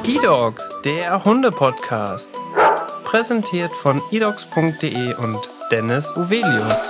eDogs, der Hunde-Podcast. Präsentiert von edogs.de und Dennis Uvelius.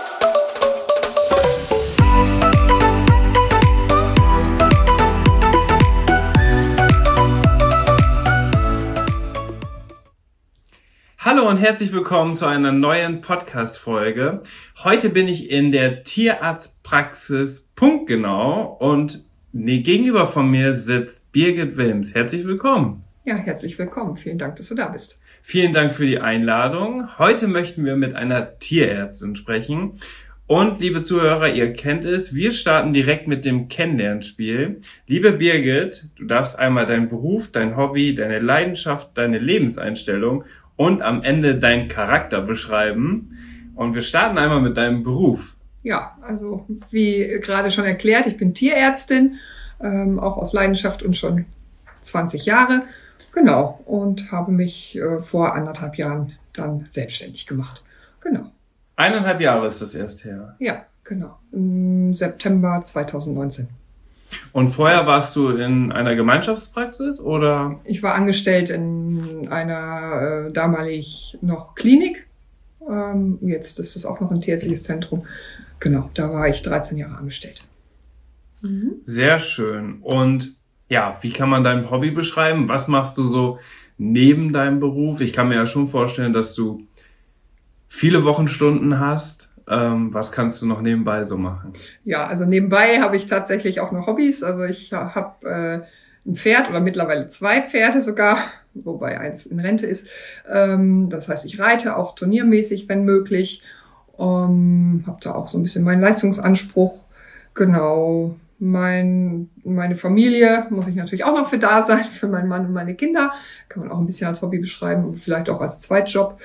Hallo und herzlich willkommen zu einer neuen Podcast-Folge. Heute bin ich in der Tierarztpraxis Punktgenau und gegenüber von mir sitzt Birgit Wilms. Herzlich willkommen. Ja, herzlich willkommen. Vielen Dank, dass du da bist. Vielen Dank für die Einladung. Heute möchten wir mit einer Tierärztin sprechen. Und liebe Zuhörer, ihr kennt es, wir starten direkt mit dem Kennenlernspiel. Liebe Birgit, du darfst einmal deinen Beruf, dein Hobby, deine Leidenschaft, deine Lebenseinstellung und am Ende deinen Charakter beschreiben. Und wir starten einmal mit deinem Beruf. Ja, also wie gerade schon erklärt, ich bin Tierärztin, auch aus Leidenschaft und schon 20 Jahre. Genau, und habe mich vor 1,5 Jahren dann selbstständig gemacht. Genau. 1,5 Jahre ist das erst her? Ja, genau. Im September 2019. Und vorher warst du in einer Gemeinschaftspraxis, oder? Ich war angestellt in einer damalig noch Klinik. Jetzt ist es auch noch ein tierärztliches Zentrum. Genau, da war ich 13 Jahre angestellt. Mhm. Sehr schön. Und ja, wie kann man dein Hobby beschreiben? Was machst du so neben deinem Beruf? Ich kann mir ja schon vorstellen, dass du viele Wochenstunden hast. Was kannst du noch nebenbei so machen? Ja, also nebenbei habe ich tatsächlich auch noch Hobbys. Also ich habe ein Pferd oder mittlerweile 2 Pferde sogar, wobei eins in Rente ist. Das heißt, ich reite auch turniermäßig, wenn möglich. Habe da auch so ein bisschen meinen Leistungsanspruch. Genau. Meine Familie muss ich natürlich auch noch für da sein, für meinen Mann und meine Kinder. Kann man auch ein bisschen als Hobby beschreiben und vielleicht auch als Zweitjob.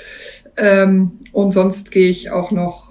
Und sonst gehe ich auch noch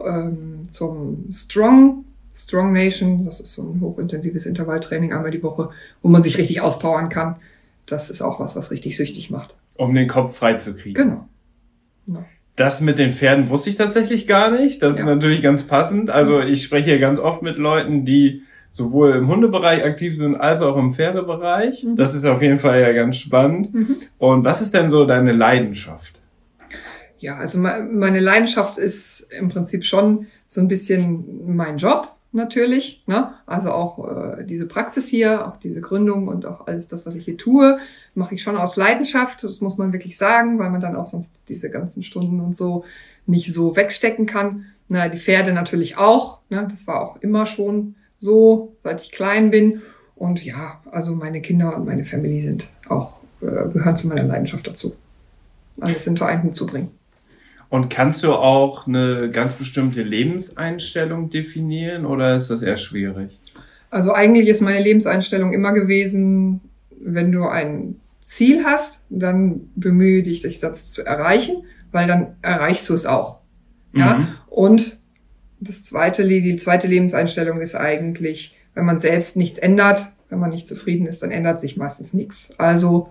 zum Strong Nation. Das ist so ein hochintensives Intervalltraining einmal die Woche, wo man sich richtig auspowern kann. Das ist auch was richtig süchtig macht. Um den Kopf frei zu kriegen. Genau. Ja. Das mit den Pferden wusste ich tatsächlich gar nicht. Das ist natürlich ganz passend. Also ich spreche hier ganz oft mit Leuten, die sowohl im Hundebereich aktiv sind, als auch im Pferdebereich. Mhm. Das ist auf jeden Fall ja ganz spannend. Mhm. Und was ist denn so deine Leidenschaft? Ja, also meine Leidenschaft ist im Prinzip schon so ein bisschen mein Job natürlich, ne? Also auch diese Praxis hier, auch diese Gründung und auch alles das, was ich hier tue, mache ich schon aus Leidenschaft. Das muss man wirklich sagen, weil man dann auch sonst diese ganzen Stunden und so nicht so wegstecken kann. Na, die Pferde natürlich auch, ne? Das war auch immer schon so, seit ich klein bin. Und ja, also meine Kinder und meine Family sind auch, gehören zu meiner Leidenschaft dazu. Alles unter einen Hut zu bringen. Und kannst du auch eine ganz bestimmte Lebenseinstellung definieren oder ist das eher schwierig? Also eigentlich ist meine Lebenseinstellung immer gewesen, wenn du ein Ziel hast, dann bemühe dich, das zu erreichen, weil dann erreichst du es auch. Mhm. Ja? Und die zweite Lebenseinstellung ist eigentlich, wenn man selbst nichts ändert, wenn man nicht zufrieden ist, dann ändert sich meistens nichts. Also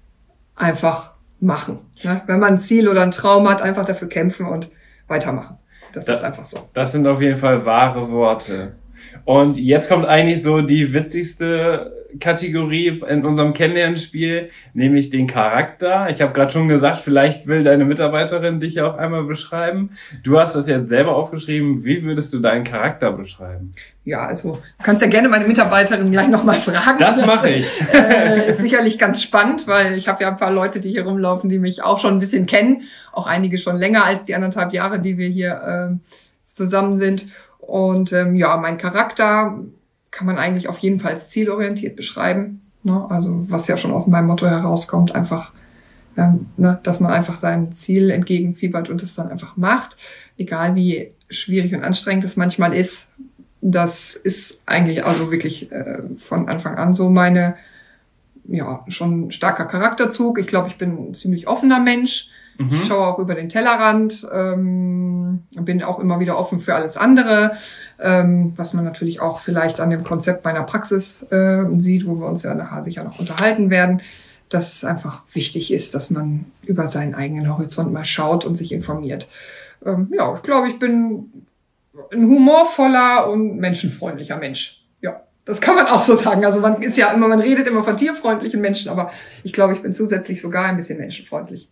einfach machen. Ne? Wenn man ein Ziel oder einen Traum hat, einfach dafür kämpfen und weitermachen. Das ist einfach so. Das sind auf jeden Fall wahre Worte. Und jetzt kommt eigentlich so die witzigste Kategorie in unserem Kennenlernspiel, nämlich den Charakter. Ich habe gerade schon gesagt, vielleicht will deine Mitarbeiterin dich ja auch einmal beschreiben. Du hast das jetzt selber aufgeschrieben. Wie würdest du deinen Charakter beschreiben? Ja, also du kannst ja gerne meine Mitarbeiterin gleich nochmal fragen. Das mache ich. Ist sicherlich ganz spannend, weil ich habe ja ein paar Leute, die hier rumlaufen, die mich auch schon ein bisschen kennen. Auch einige schon länger als die 1,5 Jahre, die wir hier zusammen sind. Und mein Charakter kann man eigentlich auf jeden Fall als zielorientiert beschreiben. Ne? Also was ja schon aus meinem Motto herauskommt, einfach, dass man einfach seinem Ziel entgegenfiebert und es dann einfach macht. Egal wie schwierig und anstrengend es manchmal ist. Das ist eigentlich also wirklich von Anfang an so meine, schon starker Charakterzug. Ich glaube, ich bin ein ziemlich offener Mensch. Ich schaue auch über den Tellerrand, bin auch immer wieder offen für alles andere, was man natürlich auch vielleicht an dem Konzept meiner Praxis sieht, wo wir uns ja nachher sicher noch unterhalten werden, dass es einfach wichtig ist, dass man über seinen eigenen Horizont mal schaut und sich informiert. Ich glaube, ich bin ein humorvoller und menschenfreundlicher Mensch. Ja. Das kann man auch so sagen. Also man redet immer von tierfreundlichen Menschen, aber ich glaube, ich bin zusätzlich sogar ein bisschen menschenfreundlich.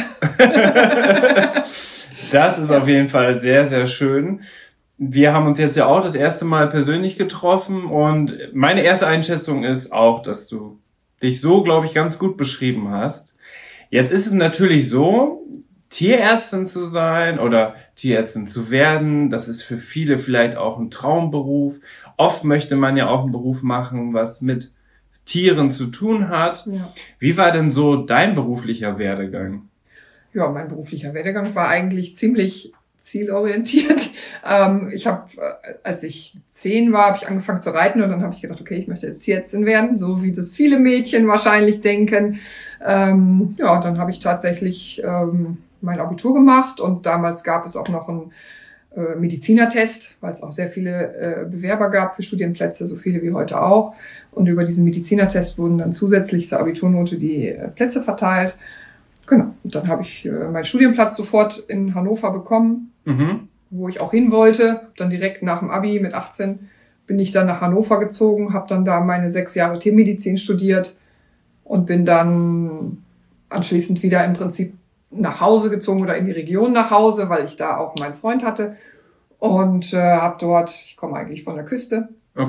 Das ist auf jeden Fall sehr, sehr schön. Wir haben uns jetzt ja auch das erste Mal persönlich getroffen und meine erste Einschätzung ist auch, dass du dich so, glaube ich, ganz gut beschrieben hast. Jetzt ist es natürlich so, Tierärztin zu sein oder Tierärztin zu werden, das ist für viele vielleicht auch ein Traumberuf. Oft möchte man ja auch einen Beruf machen, was mit Tieren zu tun hat. Ja. Wie war denn so dein beruflicher Werdegang? Ja, mein beruflicher Werdegang war eigentlich ziemlich zielorientiert. Ich habe, als ich 10 war, habe ich angefangen zu reiten und dann habe ich gedacht, okay, ich möchte jetzt Tierärztin werden, so wie das viele Mädchen wahrscheinlich denken. Dann habe ich tatsächlich mein Abitur gemacht und damals gab es auch noch einen Medizinertest, weil es auch sehr viele Bewerber gab für Studienplätze, so viele wie heute auch. Und über diesen Medizinertest wurden dann zusätzlich zur Abiturnote die Plätze verteilt. Genau, und dann habe ich meinen Studienplatz sofort in Hannover bekommen, wo ich auch hin wollte. Dann direkt nach dem Abi mit 18 bin ich dann nach Hannover gezogen, habe dann da meine 6 Jahre Tiermedizin studiert und bin dann anschließend wieder im Prinzip nach Hause gezogen oder in die Region nach Hause, weil ich da auch meinen Freund hatte und habe dort, ich komme eigentlich von der Küste,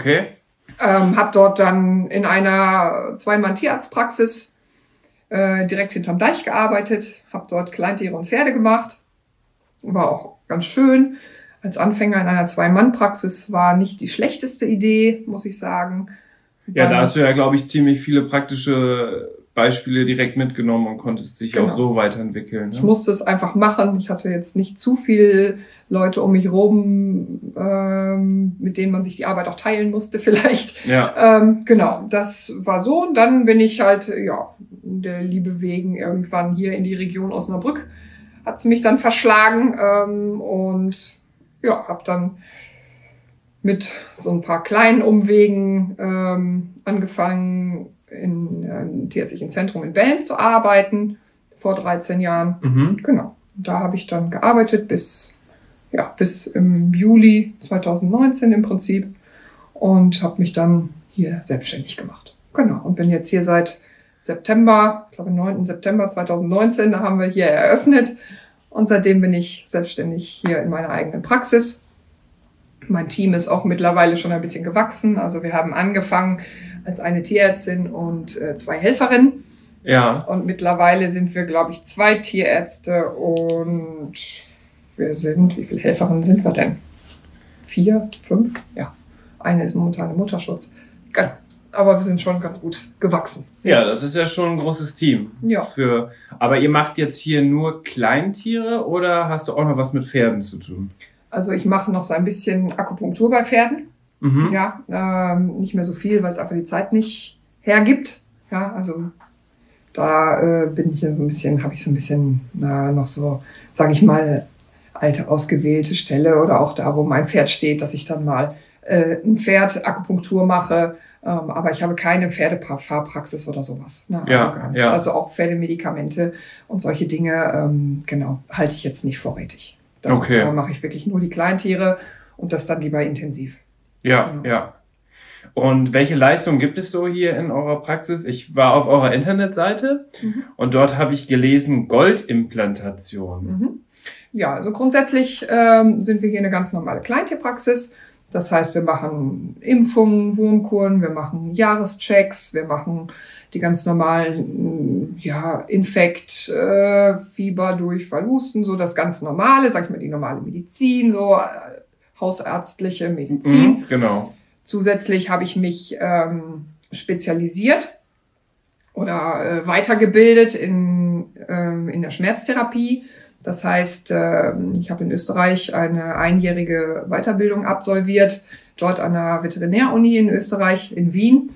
habe dort dann in einer 2-Mann-Tierarztpraxis direkt hinterm Deich gearbeitet, habe dort Kleintiere und Pferde gemacht, war auch ganz schön. Als Anfänger in einer 2-Mann-Praxis war nicht die schlechteste Idee, muss ich sagen. Ja, da hast du ja, glaube ich, ziemlich viele praktische Beispiele direkt mitgenommen und konntest dich auch so weiterentwickeln. Ne? Ich musste es einfach machen. Ich hatte jetzt nicht zu viele Leute um mich rum, mit denen man sich die Arbeit auch teilen musste vielleicht. Ja. Genau, das war so. Und dann bin ich halt, der Liebe wegen irgendwann hier in die Region Osnabrück. Hat es mich dann verschlagen und habe dann mit so ein paar kleinen Umwegen angefangen, im tierärztlichen Zentrum in Belm zu arbeiten, vor 13 Jahren. Genau. Da habe ich dann gearbeitet bis im Juli 2019 im Prinzip und habe mich dann hier selbstständig gemacht. Genau. Und bin jetzt hier seit September, ich glaube 9. September 2019, da haben wir hier eröffnet. Und seitdem bin ich selbstständig hier in meiner eigenen Praxis. Mein Team ist auch mittlerweile schon ein bisschen gewachsen. Also wir haben angefangen als eine Tierärztin und 2 Helferinnen. Ja. Und mittlerweile sind wir, glaube ich, 2 Tierärzte und wie viele Helferinnen sind wir denn? 4, 5? Ja. Eine ist momentan im Mutterschutz. Aber wir sind schon ganz gut gewachsen. Ja, das ist ja schon ein großes Team. Ja. Aber ihr macht jetzt hier nur Kleintiere oder hast du auch noch was mit Pferden zu tun? Also ich mache noch so ein bisschen Akupunktur bei Pferden. Ja, nicht mehr so viel, weil es einfach die Zeit nicht hergibt. Ja, also da bin ich habe ich so ein bisschen noch so, sage ich mal, alte ausgewählte Stelle oder auch da, wo mein Pferd steht, dass ich dann mal ein Pferd Akupunktur mache. Aber ich habe keine Pferdefahrpraxis oder sowas. Also gar nicht. Ja. Also auch Pferdemedikamente und solche Dinge, halte ich jetzt nicht vorrätig. Da mache ich wirklich nur die Kleintiere und das dann lieber intensiv. Ja, genau. Ja. Und welche Leistungen gibt es so hier in eurer Praxis? Ich war auf eurer Internetseite und dort habe ich gelesen Goldimplantation. Ja, also grundsätzlich sind wir hier eine ganz normale Kleintierpraxis. Das heißt, wir machen Impfungen, Wurmkuren, wir machen Jahreschecks, wir machen die ganz normalen Infekt, Fieber, Durchfall, Husten, so das ganz Normale, sag ich mal, die normale Medizin, so hausärztliche Medizin. Genau. Zusätzlich habe ich mich spezialisiert oder weitergebildet in der Schmerztherapie. Das heißt, ich habe in Österreich eine 1-jährige Weiterbildung absolviert, dort an der Veterinäruni in Österreich, in Wien,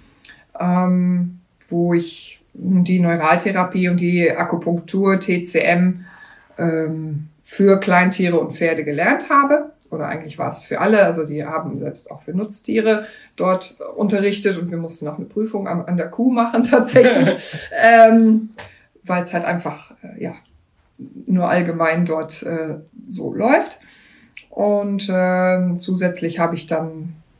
wo ich die Neuraltherapie und die Akupunktur, TCM, für Kleintiere und Pferde gelernt habe. Oder eigentlich war es für alle, also die haben selbst auch für Nutztiere dort unterrichtet und wir mussten auch eine Prüfung an der Kuh machen tatsächlich, weil es halt einfach, nur allgemein dort so läuft. Und zusätzlich habe ich dann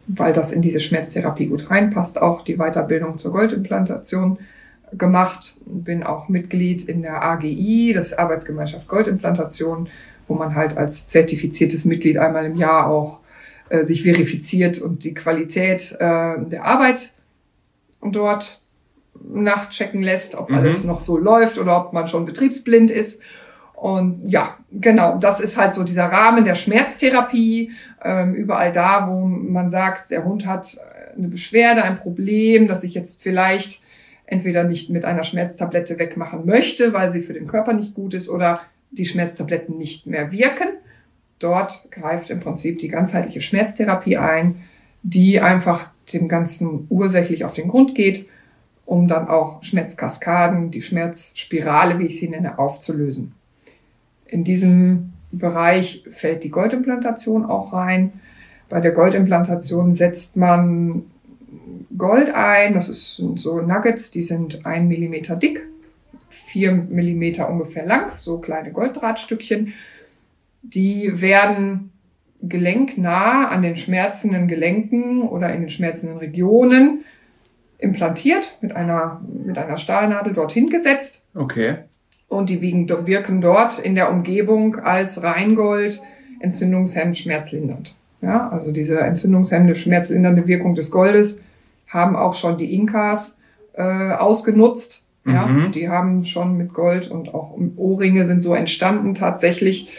weil das in diese Schmerztherapie gut reinpasst, auch die Weiterbildung zur Goldimplantation gemacht. Bin auch Mitglied in der AGI, das ist Arbeitsgemeinschaft Goldimplantation, wo man halt als zertifiziertes Mitglied einmal im Jahr auch sich verifiziert und die Qualität der Arbeit dort nachchecken lässt, ob alles noch so läuft oder ob man schon betriebsblind ist. Und ja, genau, das ist halt so dieser Rahmen der Schmerztherapie. Überall da, wo man sagt, der Hund hat eine Beschwerde, ein Problem, das ich jetzt vielleicht entweder nicht mit einer Schmerztablette wegmachen möchte, weil sie für den Körper nicht gut ist oder die Schmerztabletten nicht mehr wirken. Dort greift im Prinzip die ganzheitliche Schmerztherapie ein, die einfach dem Ganzen ursächlich auf den Grund geht, um dann auch Schmerzkaskaden, die Schmerzspirale, wie ich sie nenne, aufzulösen. In diesem Bereich fällt die Goldimplantation auch rein. Bei der Goldimplantation setzt man Gold ein. Das sind so Nuggets, die sind 1 Millimeter dick, 4 Millimeter ungefähr lang, so kleine Golddrahtstückchen. Die werden gelenknah an den schmerzenden Gelenken oder in den schmerzenden Regionen implantiert, mit einer Stahlnadel dorthin gesetzt. Okay. Und die wirken dort in der Umgebung als Reingold entzündungshemmend, schmerzlindernd. Ja, also diese entzündungshemmende, schmerzlindernde Wirkung des Goldes haben auch schon die Inkas ausgenutzt. Ja, die haben schon mit Gold und auch Ohrringe sind so entstanden tatsächlich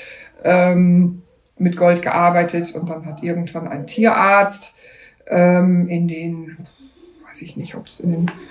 mit Gold gearbeitet. Und dann hat irgendwann ein Tierarzt in den, weiß ich nicht, ob es in den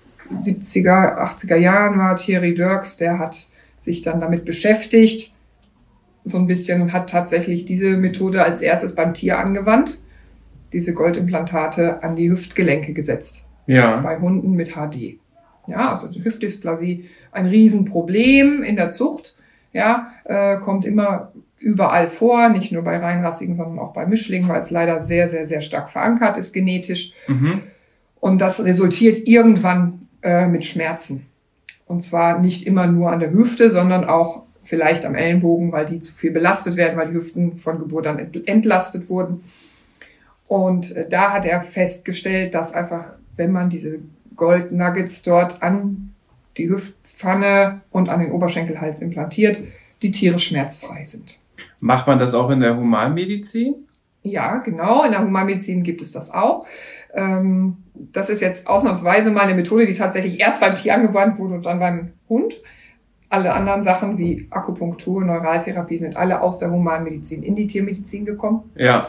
70er, 80er Jahren war, Thierry Dirks, der hat sich dann damit beschäftigt, so ein bisschen, und hat tatsächlich diese Methode als erstes beim Tier angewandt, diese Goldimplantate an die Hüftgelenke gesetzt. Ja. Bei Hunden mit HD. Ja, also die Hüftdysplasie, ein Riesenproblem in der Zucht, ja, kommt immer überall vor, nicht nur bei Reinrassigen, sondern auch bei Mischlingen, weil es leider sehr, sehr, sehr stark verankert ist genetisch. Und das resultiert irgendwann mit Schmerzen. Und zwar nicht immer nur an der Hüfte, sondern auch vielleicht am Ellenbogen, weil die zu viel belastet werden, weil die Hüften von Geburt an entlastet wurden. Und da hat er festgestellt, dass einfach, wenn man diese Gold-Nuggets dort an die Hüftpfanne und an den Oberschenkelhals implantiert, die Tiere schmerzfrei sind. Macht man das auch in der Humanmedizin? Ja, genau. In der Humanmedizin gibt es das auch. Das ist jetzt ausnahmsweise mal eine Methode, die tatsächlich erst beim Tier angewandt wurde und dann beim Hund. Alle anderen Sachen wie Akupunktur, Neuraltherapie sind alle aus der Humanmedizin in die Tiermedizin gekommen. Ja.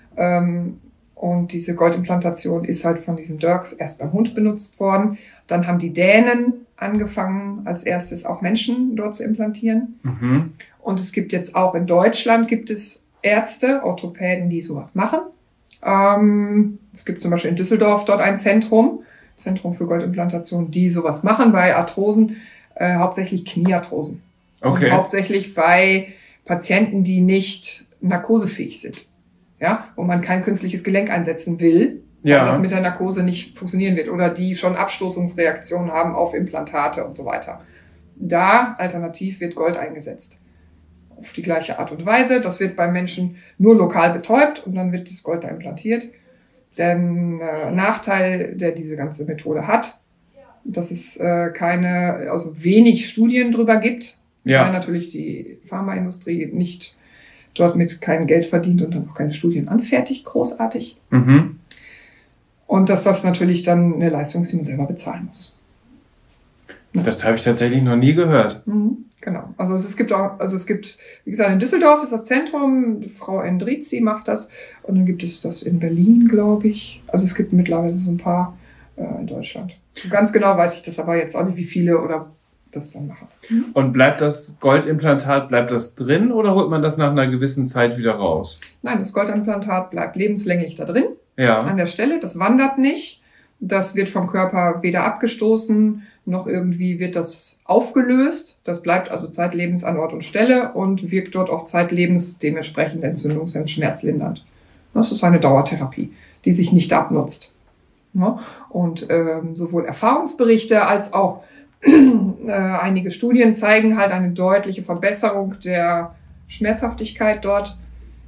Und diese Goldimplantation ist halt von diesem Dirks erst beim Hund benutzt worden. Dann haben die Dänen angefangen, als erstes auch Menschen dort zu implantieren. Und es gibt jetzt auch in Deutschland gibt es Ärzte, Orthopäden, die sowas machen. Es gibt zum Beispiel in Düsseldorf dort ein Zentrum für Goldimplantation, die sowas machen bei Arthrosen, hauptsächlich Kniearthrosen. Okay. Und hauptsächlich bei Patienten, die nicht narkosefähig sind. Ja, wo man kein künstliches Gelenk einsetzen will, weil das mit der Narkose nicht funktionieren wird oder die schon Abstoßungsreaktionen haben auf Implantate und so weiter. Da alternativ wird Gold eingesetzt. Auf die gleiche Art und Weise. Das wird beim Menschen nur lokal betäubt und dann wird das Gold da implantiert. Der Nachteil, der diese ganze Methode hat, dass es wenig Studien drüber gibt, weil natürlich die Pharmaindustrie nicht dort mit kein Geld verdient und dann auch keine Studien anfertigt, großartig. Und dass das natürlich dann eine Leistung ist, die man selber bezahlen muss. Das habe ich tatsächlich noch nie gehört. Genau. Also es gibt, wie gesagt, in Düsseldorf ist das Zentrum, Frau Endrizi macht das und dann gibt es das in Berlin, glaube ich. Also es gibt mittlerweile so ein paar in Deutschland. So ganz genau weiß ich das aber jetzt auch nicht, wie viele oder das dann machen. Und bleibt das Goldimplantat, bleibt das drin oder holt man das nach einer gewissen Zeit wieder raus? Nein, das Goldimplantat bleibt lebenslänglich da drin, ja, an der Stelle. Das wandert nicht. Das wird vom Körper weder abgestoßen, noch irgendwie wird das aufgelöst. Das bleibt also zeitlebens an Ort und Stelle und wirkt dort auch zeitlebens dementsprechend entzündungshemmend, schmerzlindernd. Das ist eine Dauertherapie, die sich nicht abnutzt. Ja? Und sowohl Erfahrungsberichte als auch einige Studien zeigen halt eine deutliche Verbesserung der Schmerzhaftigkeit dort.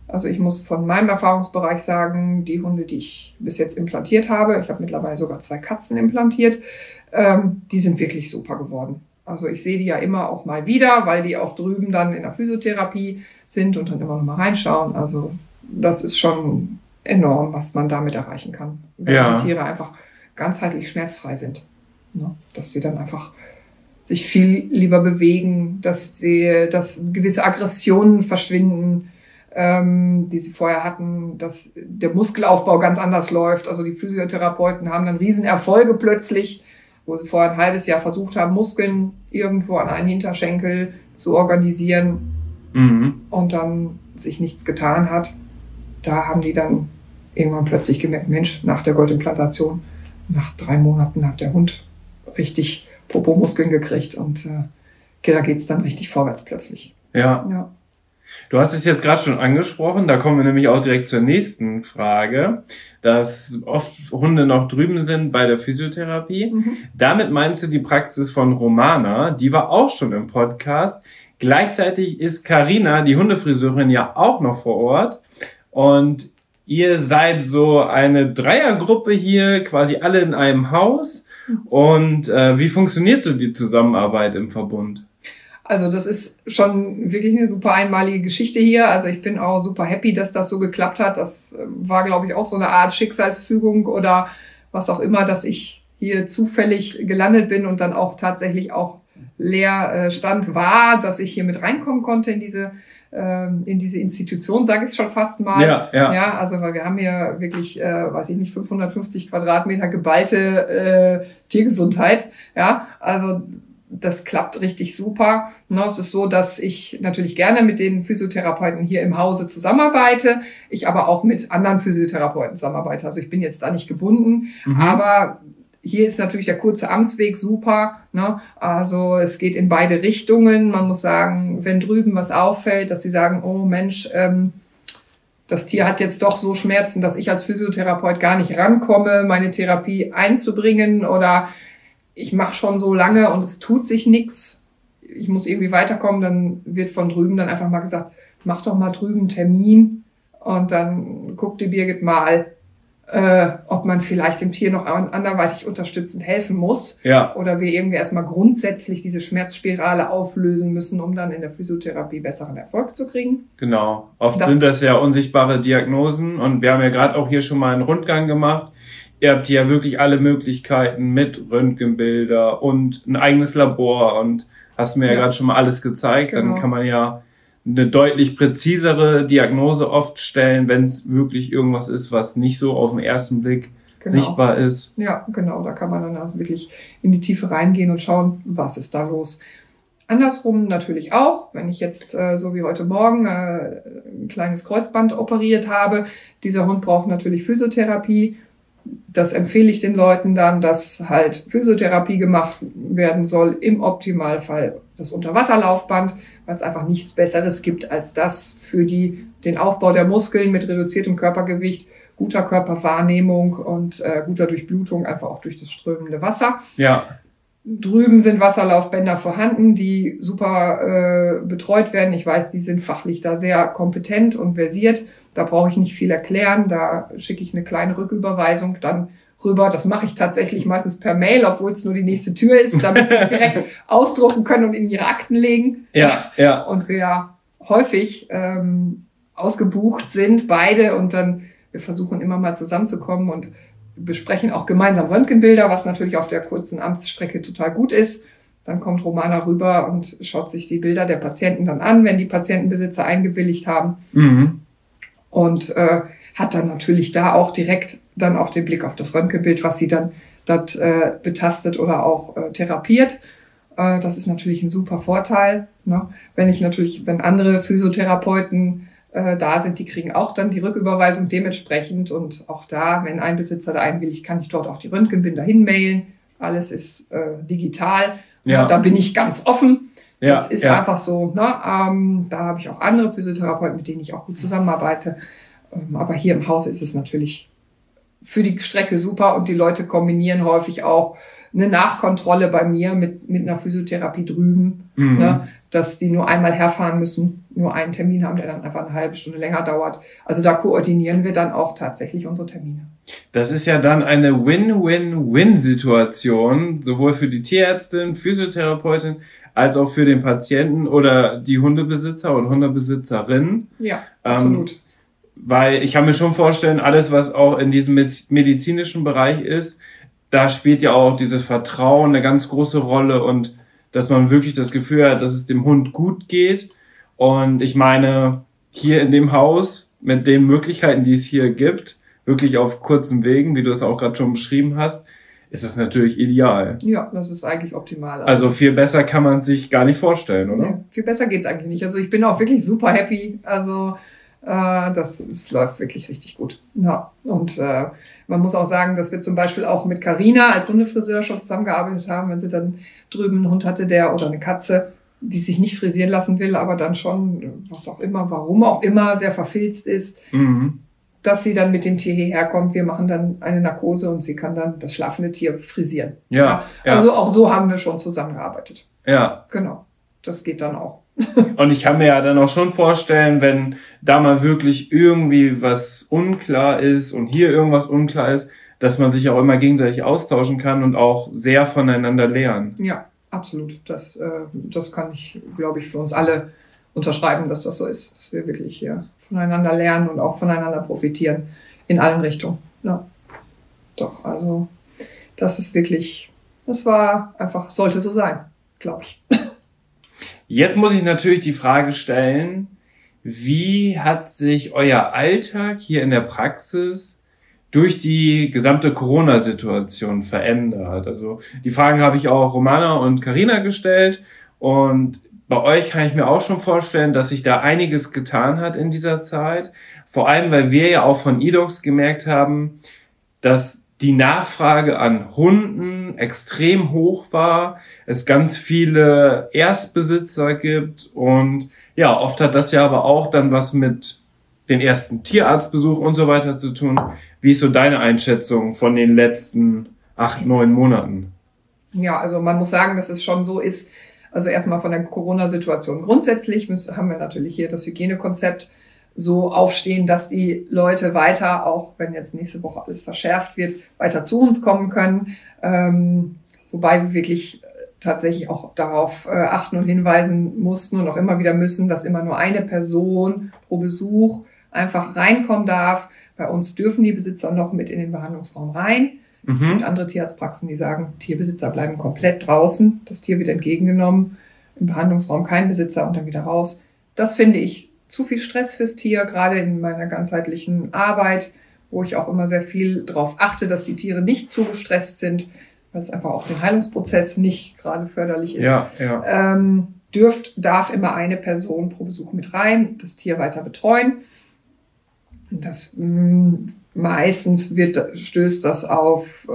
Also ich muss von meinem Erfahrungsbereich sagen, die Hunde, die ich bis jetzt implantiert habe, ich habe mittlerweile sogar 2 Katzen implantiert, die sind wirklich super geworden. Also ich sehe die ja immer auch mal wieder, weil die auch drüben dann in der Physiotherapie sind und dann immer noch mal reinschauen. Also das ist schon enorm, was man damit erreichen kann, wenn die Tiere einfach ganzheitlich schmerzfrei sind. Ne? Dass sie dann einfach sich viel lieber bewegen, dass gewisse Aggressionen verschwinden, die sie vorher hatten, dass der Muskelaufbau ganz anders läuft. Also die Physiotherapeuten haben dann Riesenerfolge plötzlich, wo sie vorher ein halbes Jahr versucht haben, Muskeln irgendwo an einen Hinterschenkel zu organisieren und dann sich nichts getan hat. Da haben die dann irgendwann plötzlich gemerkt, Mensch, nach der Goldimplantation, nach 3 Monaten hat der Hund richtig Popo-Muskeln gekriegt und da geht's dann richtig vorwärts plötzlich. Ja. Du hast es jetzt gerade schon angesprochen, da kommen wir nämlich auch direkt zur nächsten Frage, dass oft Hunde noch drüben sind bei der Physiotherapie. Damit meinst du die Praxis von Romana, die war auch schon im Podcast. Gleichzeitig ist Carina, die Hundefriseurin, ja auch noch vor Ort und ihr seid so eine Dreiergruppe hier, quasi alle in einem Haus. Und wie funktioniert so die Zusammenarbeit im Verbund? Also das ist schon wirklich eine super einmalige Geschichte hier. Also ich bin auch super happy, dass das so geklappt hat. Das war, glaube ich, auch so eine Art Schicksalsfügung oder was auch immer, dass ich hier zufällig gelandet bin und dann auch tatsächlich auch Leerstand war, dass ich hier mit reinkommen konnte in diese Institution, sage ich schon fast mal. Ja, also weil wir haben hier wirklich, 550 Quadratmeter geballte Tiergesundheit. Ja, also das klappt richtig super. Es ist so, dass ich natürlich gerne mit den Physiotherapeuten hier im Hause zusammenarbeite, ich aber auch mit anderen Physiotherapeuten zusammenarbeite. Also ich bin jetzt da nicht gebunden, aber hier ist natürlich der kurze Amtsweg super. Also es geht in beide Richtungen. Man muss sagen, wenn drüben was auffällt, dass sie sagen, oh Mensch, das Tier hat jetzt doch so Schmerzen, dass ich als Physiotherapeut gar nicht rankomme, meine Therapie einzubringen oder ich mache schon so lange und es tut sich nichts, ich muss irgendwie weiterkommen, dann wird von drüben dann einfach mal gesagt, mach doch mal drüben einen Termin und dann guckt die Birgit mal, ob man vielleicht dem Tier noch anderweitig unterstützend helfen muss oder wir irgendwie erstmal grundsätzlich diese Schmerzspirale auflösen müssen, um dann in der Physiotherapie besseren Erfolg zu kriegen. Genau, oft sind das ja unsichtbare Diagnosen und wir haben ja gerade auch hier schon mal einen Rundgang gemacht. Ihr habt ja wirklich alle Möglichkeiten mit Röntgenbilder und ein eigenes Labor und hast mir ja gerade schon mal alles gezeigt. Genau. Dann kann man ja eine deutlich präzisere Diagnose oft stellen, wenn es wirklich irgendwas ist, was nicht so auf den ersten Blick sichtbar ist. Ja, genau. Da kann man dann also wirklich in die Tiefe reingehen und schauen, was ist da los. Andersrum natürlich auch, wenn ich jetzt so wie heute Morgen ein kleines Kreuzband operiert habe. Dieser Hund braucht natürlich Physiotherapie. Das empfehle ich den Leuten dann, dass halt Physiotherapie gemacht werden soll, im Optimalfall das Unterwasserlaufband, weil es einfach nichts Besseres gibt als das für den Aufbau der Muskeln mit reduziertem Körpergewicht, guter Körperwahrnehmung und guter Durchblutung, einfach auch durch das strömende Wasser. Ja. Drüben sind Wasserlaufbänder vorhanden, die super betreut werden. Ich weiß, die sind fachlich da sehr kompetent und versiert. Da brauche ich nicht viel erklären. Da schicke ich eine kleine Rücküberweisung dann rüber. Das mache ich tatsächlich meistens per Mail, obwohl es nur die nächste Tür ist, damit sie es direkt ausdrucken können und in ihre Akten legen. Ja. Und wir häufig ausgebucht sind, beide. Und dann wir versuchen immer mal zusammenzukommen und besprechen auch gemeinsam Röntgenbilder, was natürlich auf der kurzen Amtsstrecke total gut ist. Dann kommt Romana rüber und schaut sich die Bilder der Patienten dann an, wenn die Patientenbesitzer eingewilligt haben. Und hat dann natürlich da auch direkt dann auch den Blick auf das Röntgenbild, was sie dann dort betastet oder auch therapiert. Das ist natürlich ein super Vorteil. Ne? Wenn andere Physiotherapeuten da sind, die kriegen auch dann die Rücküberweisung dementsprechend. Und auch da, wenn ein Besitzer da einwilligt, kann ich dort auch die Röntgenbilder hinmailen. Alles ist digital. Ja. Da bin ich ganz offen. Das ist einfach so. Ne? Da habe ich auch andere Physiotherapeuten, mit denen ich auch gut zusammenarbeite. Aber hier im Haus ist es natürlich für die Strecke super und die Leute kombinieren häufig auch eine Nachkontrolle bei mir mit einer Physiotherapie drüben, ne, dass die nur einmal herfahren müssen, nur einen Termin haben, der dann einfach eine halbe Stunde länger dauert. Also da koordinieren wir dann auch tatsächlich unsere Termine. Das ist ja dann eine Win-Win-Win-Situation, sowohl für die Tierärztin, Physiotherapeutin, als auch für den Patienten oder die Hundebesitzer oder Hundebesitzerin. Ja, absolut. Weil ich kann mir schon vorstellen, alles, was auch in diesem medizinischen Bereich ist, da spielt ja auch dieses Vertrauen eine ganz große Rolle und dass man wirklich das Gefühl hat, dass es dem Hund gut geht. Und ich meine, hier in dem Haus mit den Möglichkeiten, die es hier gibt, wirklich auf kurzen Wegen, wie du es auch gerade schon beschrieben hast, ist das natürlich ideal. Ja, das ist eigentlich optimal. Also viel besser kann man sich gar nicht vorstellen, oder? Nee, viel besser geht's eigentlich nicht. Also ich bin auch wirklich super happy. Also es läuft wirklich richtig gut. Ja, und man muss auch sagen, dass wir zum Beispiel auch mit Carina als Hundefriseur schon zusammengearbeitet haben, wenn sie dann drüben einen Hund hatte, oder eine Katze, die sich nicht frisieren lassen will, aber dann schon, was auch immer, warum auch immer, sehr verfilzt ist, dass sie dann mit dem Tier hierher kommt. Wir machen dann eine Narkose und sie kann dann das schlafende Tier frisieren. Ja. Also auch so haben wir schon zusammengearbeitet. Ja. Genau. Das geht dann auch. Und ich kann mir ja dann auch schon vorstellen, wenn da mal wirklich irgendwie was unklar ist und hier irgendwas unklar ist, dass man sich auch immer gegenseitig austauschen kann und auch sehr voneinander lernen. Ja, absolut. Das kann ich, glaube ich, für uns alle unterschreiben, dass das so ist, dass wir wirklich hier voneinander lernen und auch voneinander profitieren in allen Richtungen. Ja. Doch, also das ist wirklich, das war einfach, sollte so sein, glaube ich. Jetzt muss ich natürlich die Frage stellen, wie hat sich euer Alltag hier in der Praxis durch die gesamte Corona-Situation verändert? Also die Fragen habe ich auch Romana und Carina gestellt und bei euch kann ich mir auch schon vorstellen, dass sich da einiges getan hat in dieser Zeit. Vor allem, weil wir ja auch von eDogs gemerkt haben, dass die Nachfrage an Hunden extrem hoch war, es ganz viele Erstbesitzer gibt und ja, oft hat das ja aber auch dann was mit den ersten Tierarztbesuch und so weiter zu tun. Wie ist so deine Einschätzung von den letzten 8, 9 Monaten? Ja, also man muss sagen, dass es schon so ist, also erstmal von der Corona-Situation grundsätzlich haben wir natürlich hier das Hygienekonzept so aufstehen, dass die Leute weiter, auch wenn jetzt nächste Woche alles verschärft wird, weiter zu uns kommen können. Wobei wir wirklich tatsächlich auch darauf achten und hinweisen mussten und auch immer wieder müssen, dass immer nur eine Person pro Besuch einfach reinkommen darf. Bei uns dürfen die Besitzer noch mit in den Behandlungsraum rein. Es gibt andere Tierarztpraxen, die sagen, Tierbesitzer bleiben komplett draußen, das Tier wird entgegengenommen, im Behandlungsraum kein Besitzer und dann wieder raus. Das finde ich zu viel Stress fürs Tier, gerade in meiner ganzheitlichen Arbeit, wo ich auch immer sehr viel darauf achte, dass die Tiere nicht zu gestresst sind, weil es einfach auch den Heilungsprozess nicht gerade förderlich ist. Ja. Darf immer eine Person pro Besuch mit rein, das Tier weiter betreuen. Das meistens stößt das auf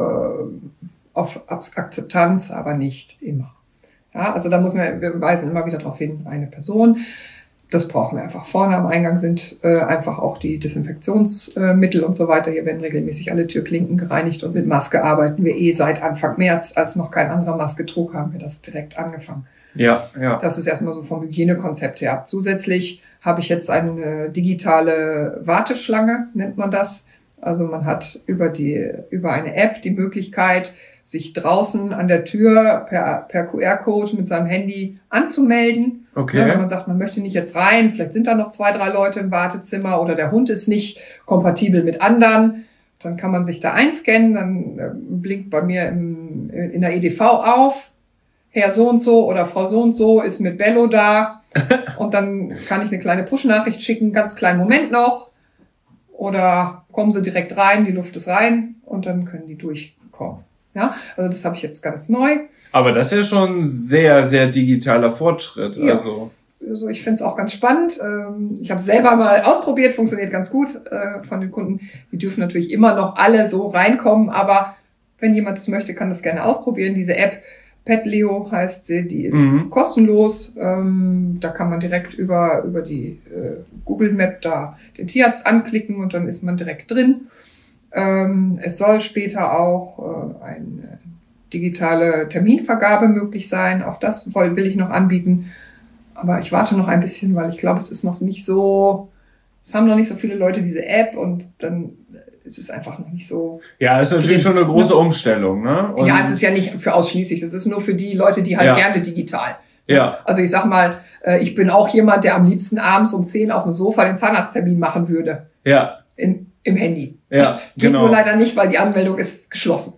Akzeptanz, aber nicht immer. Ja, also da wir weisen immer wieder darauf hin, eine Person. Das brauchen wir einfach. Vorne am Eingang sind einfach auch die Desinfektionsmittel und so weiter. Hier werden regelmäßig alle Türklinken gereinigt und mit Maske arbeiten wir seit Anfang März, als noch kein anderer Maske trug, haben wir das direkt angefangen. Ja. Das ist erstmal so vom Hygienekonzept her. Zusätzlich habe ich jetzt eine digitale Warteschlange, nennt man das. Also man hat über eine App die Möglichkeit, sich draußen an der Tür per QR-Code mit seinem Handy anzumelden. Okay. Ja, wenn man sagt, man möchte nicht jetzt rein, vielleicht sind da noch 2, 3 Leute im Wartezimmer oder der Hund ist nicht kompatibel mit anderen, dann kann man sich da einscannen, dann blinkt bei mir in der EDV auf, Herr so und so oder Frau so und so ist mit Bello da und dann kann ich eine kleine Push-Nachricht schicken, ganz kleinen Moment noch oder kommen Sie direkt rein, die Luft ist rein und dann können die durchkommen. Ja, also das habe ich jetzt ganz neu. Aber das ist ja schon ein sehr, sehr digitaler Fortschritt. Ja. Also ich finde es auch ganz spannend. Ich habe es selber mal ausprobiert, funktioniert ganz gut von den Kunden. Die dürfen natürlich immer noch alle so reinkommen, aber wenn jemand das möchte, kann das gerne ausprobieren. Diese App, PetLeo heißt sie, die ist kostenlos. Da kann man direkt über die Google Map da den Tierarzt anklicken und dann ist man direkt drin. Es soll später auch eine digitale Terminvergabe möglich sein. Auch das will ich noch anbieten. Aber ich warte noch ein bisschen, weil ich glaube, es ist noch nicht so, es haben noch nicht so viele Leute diese App und dann ist es einfach noch nicht so. Ja, ist natürlich schon eine große Umstellung, ne? Und ja, es ist ja nicht für ausschließlich, das ist nur für die Leute, die halt gerne digital. Ja. Also ich sag mal, ich bin auch jemand, der am liebsten abends um 10 auf dem Sofa den Zahnarzttermin machen würde. Ja. Im Handy. Ja, Geht genau. nur leider nicht, weil die Anmeldung ist geschlossen.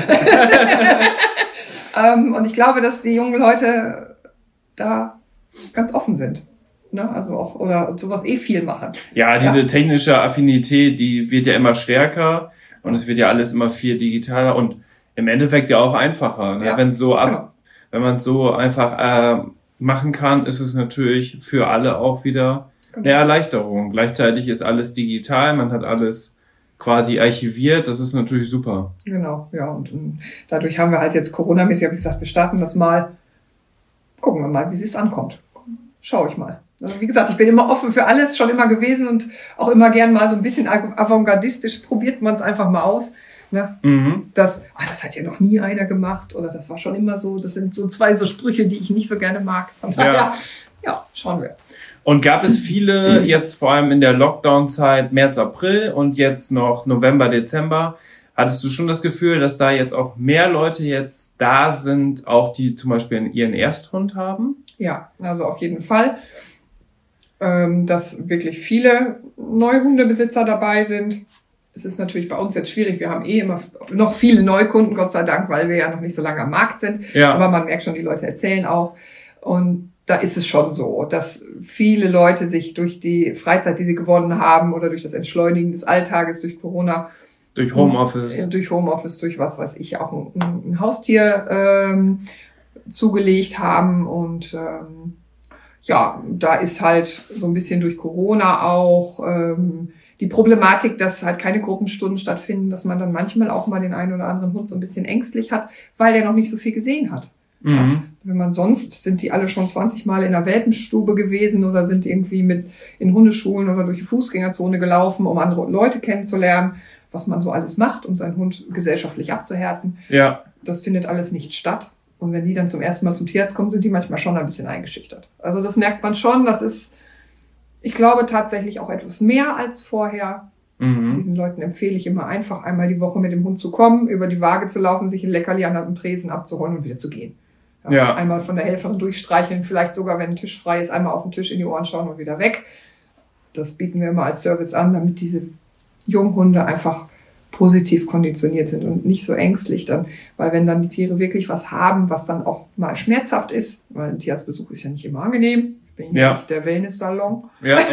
Und ich glaube, dass die jungen Leute da ganz offen sind. Ne? Also auch, oder sowas viel machen. Ja, diese technische Affinität, die wird ja immer stärker und es wird ja alles immer viel digitaler und im Endeffekt ja auch einfacher. Ne? Ja, wenn man es so einfach machen kann, ist es natürlich für alle auch wieder eine Erleichterung. Gleichzeitig ist alles digital, man hat alles quasi archiviert, das ist natürlich super. Genau, ja, und dadurch haben wir halt jetzt Corona-mäßig, habe ich gesagt, wir starten das mal, gucken wir mal, wie es ankommt. Schau ich mal. Also wie gesagt, ich bin immer offen für alles, schon immer gewesen und auch immer gern mal so ein bisschen avantgardistisch, probiert man es einfach mal aus. Ne? Das hat ja noch nie einer gemacht oder das war schon immer so, das sind so 2 so Sprüche, die ich nicht so gerne mag. Ja, schauen wir. Und gab es viele, jetzt vor allem in der Lockdown-Zeit, März, April und jetzt noch November, Dezember, hattest du schon das Gefühl, dass da jetzt auch mehr Leute jetzt da sind, auch die zum Beispiel ihren Ersthund haben? Ja, also auf jeden Fall, dass wirklich viele Neuhundebesitzer dabei sind. Es ist natürlich bei uns jetzt schwierig, wir haben immer noch viele Neukunden, Gott sei Dank, weil wir ja noch nicht so lange am Markt sind. Ja. Aber man merkt schon, die Leute erzählen auch. Und da ist es schon so, dass viele Leute sich durch die Freizeit, die sie gewonnen haben oder durch das Entschleunigen des Alltages, durch Corona, durch Homeoffice, durch was weiß ich, auch ein Haustier zugelegt haben. Und da ist halt so ein bisschen durch Corona auch die Problematik, dass halt keine Gruppenstunden stattfinden, dass man dann manchmal auch mal den einen oder anderen Hund so ein bisschen ängstlich hat, weil der noch nicht so viel gesehen hat. Ja, wenn man sonst, sind die alle schon 20 Mal in der Welpenstube gewesen oder sind irgendwie in Hundeschulen oder durch die Fußgängerzone gelaufen, um andere Leute kennenzulernen, was man so alles macht, um seinen Hund gesellschaftlich abzuhärten. Ja. Das findet alles nicht statt. Und wenn die dann zum ersten Mal zum Tierarzt kommen, sind die manchmal schon ein bisschen eingeschüchtert. Also das merkt man schon, das ist, ich glaube, tatsächlich auch etwas mehr als vorher. Diesen Leuten empfehle ich immer einfach einmal die Woche mit dem Hund zu kommen, über die Waage zu laufen, sich ein Leckerli an dem Tresen abzuholen und wieder zu gehen. Ja. Einmal von der Helferin durchstreicheln, vielleicht sogar, wenn ein Tisch frei ist, einmal auf den Tisch in die Ohren schauen und wieder weg. Das bieten wir immer als Service an, damit diese Junghunde einfach positiv konditioniert sind und nicht so ängstlich dann. Weil wenn dann die Tiere wirklich was haben, was dann auch mal schmerzhaft ist, weil ein Tierarztbesuch ist ja nicht immer angenehm, ich bin ja nicht der Wellness-Salon,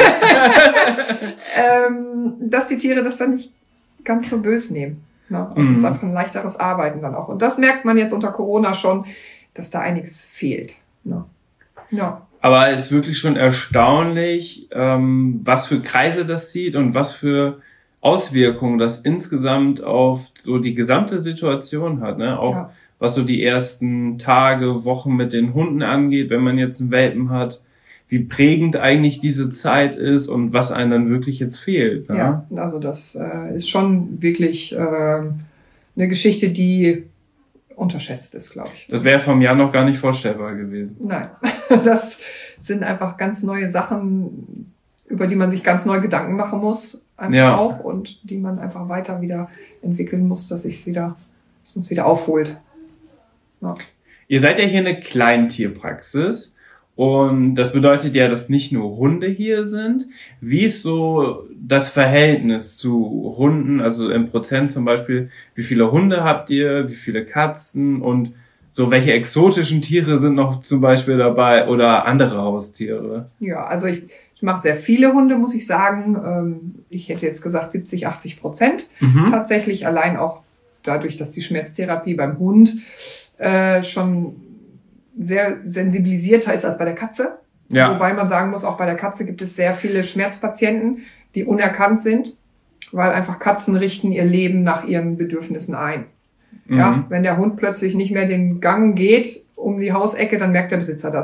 dass die Tiere das dann nicht ganz so böse nehmen. Ne? Das ist einfach ein leichteres Arbeiten dann auch. Und das merkt man jetzt unter Corona schon, dass da einiges fehlt. Ne? Ja. Aber es ist wirklich schon erstaunlich, was für Kreise das zieht und was für Auswirkungen das insgesamt auf so die gesamte Situation hat. Ne? Auch was so die ersten Tage, Wochen mit den Hunden angeht, wenn man jetzt einen Welpen hat, wie prägend eigentlich diese Zeit ist und was einem dann wirklich jetzt fehlt. Ne? Ja, also das ist schon wirklich eine Geschichte, die unterschätzt ist, glaube ich. Das wäre vom Jahr noch gar nicht vorstellbar gewesen. Nein, das sind einfach ganz neue Sachen, über die man sich ganz neu Gedanken machen muss, einfach auch, und die man einfach weiter wieder entwickeln muss, dass man es wieder aufholt. Ja. Ihr seid ja hier eine Kleintierpraxis und das bedeutet ja, dass nicht nur Hunde hier sind. Wie ist so das Verhältnis zu Hunden, also im Prozent zum Beispiel, wie viele Hunde habt ihr, wie viele Katzen und so welche exotischen Tiere sind noch zum Beispiel dabei oder andere Haustiere? Ja, also ich mache sehr viele Hunde, muss ich sagen. Ich hätte jetzt gesagt 70-80%. Tatsächlich allein auch dadurch, dass die Schmerztherapie beim Hund schon sehr sensibilisierter ist als bei der Katze. Ja. Wobei man sagen muss, auch bei der Katze gibt es sehr viele Schmerzpatienten, die unerkannt sind, weil einfach Katzen richten ihr Leben nach ihren Bedürfnissen ein. Ja, wenn der Hund plötzlich nicht mehr den Gang geht um die Hausecke, dann merkt der Besitzer das.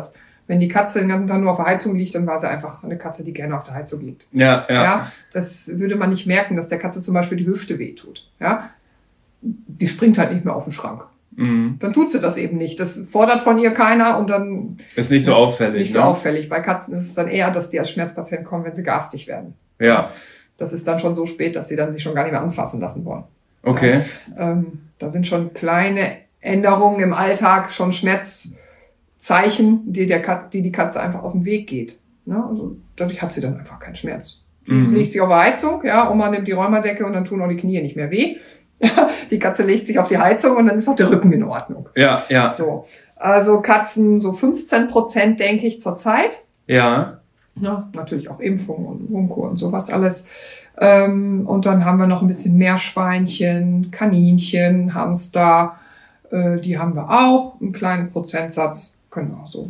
Wenn die Katze den ganzen Tag nur auf der Heizung liegt, dann war sie einfach eine Katze, die gerne auf der Heizung liegt. Ja. Das würde man nicht merken, dass der Katze zum Beispiel die Hüfte wehtut. Ja? Die springt halt nicht mehr auf den Schrank. Mhm. Dann tut sie das eben nicht. Das fordert von ihr keiner und dann... Ist nicht so auffällig. Nicht so auffällig. Bei Katzen ist es dann eher, dass die als Schmerzpatient kommen, wenn sie garstig werden. Ja. Das ist dann schon so spät, dass sie dann sich schon gar nicht mehr anfassen lassen wollen. Okay. Ja, da sind schon kleine Änderungen im Alltag, schon Schmerzzeichen, die die Katze einfach aus dem Weg geht. Ne? Also dadurch hat sie dann einfach keinen Schmerz. Sie legt sich auf die Heizung, ja, Oma nimmt die Rheumadecke und dann tun auch die Knie nicht mehr weh. Die Katze legt sich auf die Heizung und dann ist auch der Rücken in Ordnung. Ja. So. Also Katzen so 15%, denke ich, zur Zeit. Ja. Ja, natürlich auch Impfung und Wundkur und sowas alles. Und dann haben wir noch ein bisschen Meerschweinchen, Kaninchen, Hamster. Die haben wir auch, einen kleinen Prozentsatz. Genau, so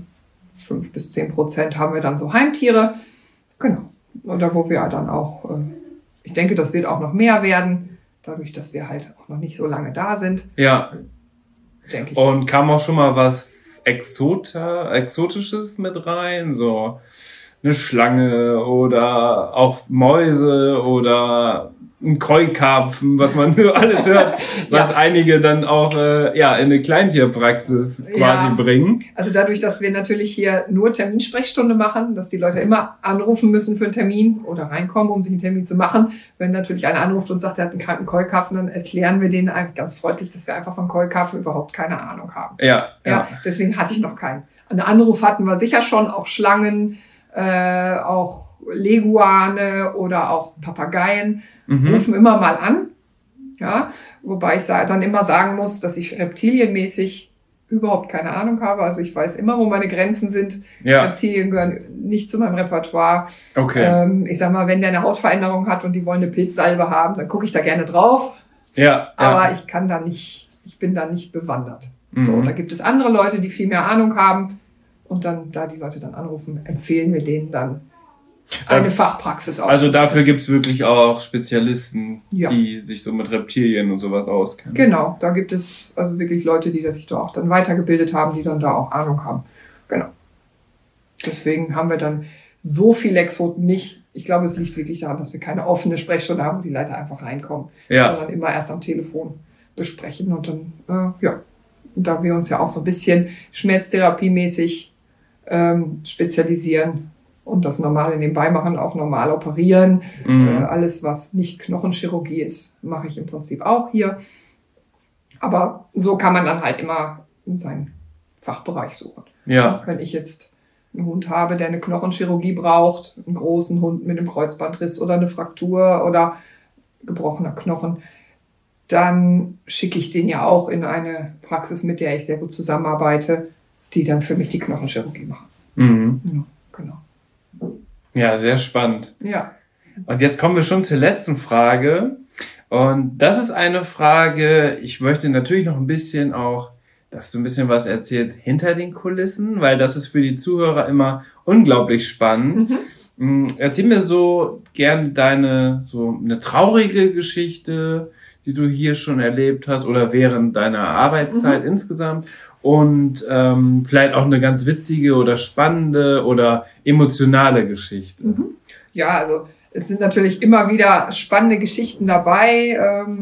5-10% haben wir dann so Heimtiere. Genau. Oder wo wir dann auch, ich denke, das wird auch noch mehr werden, dadurch, dass wir halt auch noch nicht so lange da sind. Ja. Denke ich. Und kam auch schon mal was Exotisches mit rein? So eine Schlange oder auch Mäuse oder ein Keukarpfen, was man so alles hört, was einige dann auch in eine Kleintierpraxis quasi bringen. Also dadurch, dass wir natürlich hier nur Terminsprechstunde machen, dass die Leute immer anrufen müssen für einen Termin oder reinkommen, um sich einen Termin zu machen. Wenn natürlich einer anruft und sagt, er hat einen kranken Keukarpfen, dann erklären wir denen eigentlich ganz freundlich, dass wir einfach von Keukarpfen überhaupt keine Ahnung haben. Ja. Deswegen hatte ich noch keinen. Einen Anruf hatten wir sicher schon, auch Schlangen, auch Leguane oder auch Papageien. Rufen immer mal an, ja, wobei ich dann immer sagen muss, dass ich reptilienmäßig überhaupt keine Ahnung habe. Also ich weiß immer, wo meine Grenzen sind. Ja. Reptilien gehören nicht zu meinem Repertoire. Okay. Ich sag mal, wenn der eine Hautveränderung hat und die wollen eine Pilzsalbe haben, dann gucke ich da gerne drauf. Ja. Aber ich bin da nicht bewandert. So, da gibt es andere Leute, die viel mehr Ahnung haben. Und dann, da die Leute dann anrufen, empfehlen wir denen dann eine Fachpraxis aufzusuchen. Also dafür gibt's wirklich auch Spezialisten, die sich so mit Reptilien und sowas auskennen. Genau, da gibt es also wirklich Leute, die sich da auch dann weitergebildet haben, die dann da auch Ahnung haben. Genau. Deswegen haben wir dann so viele Exoten nicht. Ich glaube, es liegt wirklich daran, dass wir keine offene Sprechstunde haben, wo die Leute einfach reinkommen, sondern immer erst am Telefon besprechen. Und dann, da wir uns ja auch so ein bisschen schmerztherapiemäßig spezialisieren, und das Normale nebenbei machen, auch normal operieren. Alles, was nicht Knochenchirurgie ist, mache ich im Prinzip auch hier. Aber so kann man dann halt immer in seinen Fachbereich suchen. Ja. Wenn ich jetzt einen Hund habe, der eine Knochenchirurgie braucht, einen großen Hund mit einem Kreuzbandriss oder eine Fraktur oder gebrochener Knochen, dann schicke ich den ja auch in eine Praxis, mit der ich sehr gut zusammenarbeite, die dann für mich die Knochenchirurgie machen. Ja, genau. Ja, sehr spannend. Ja. Und jetzt kommen wir schon zur letzten Frage. Und das ist eine Frage, ich möchte natürlich noch ein bisschen auch, dass du ein bisschen was erzählst hinter den Kulissen, weil das ist für die Zuhörer immer unglaublich spannend. Erzähl mir so gerne so eine traurige Geschichte, die du hier schon erlebt hast oder während deiner Arbeitszeit insgesamt. Und vielleicht auch eine ganz witzige oder spannende oder emotionale Geschichte. Ja, also es sind natürlich immer wieder spannende Geschichten dabei.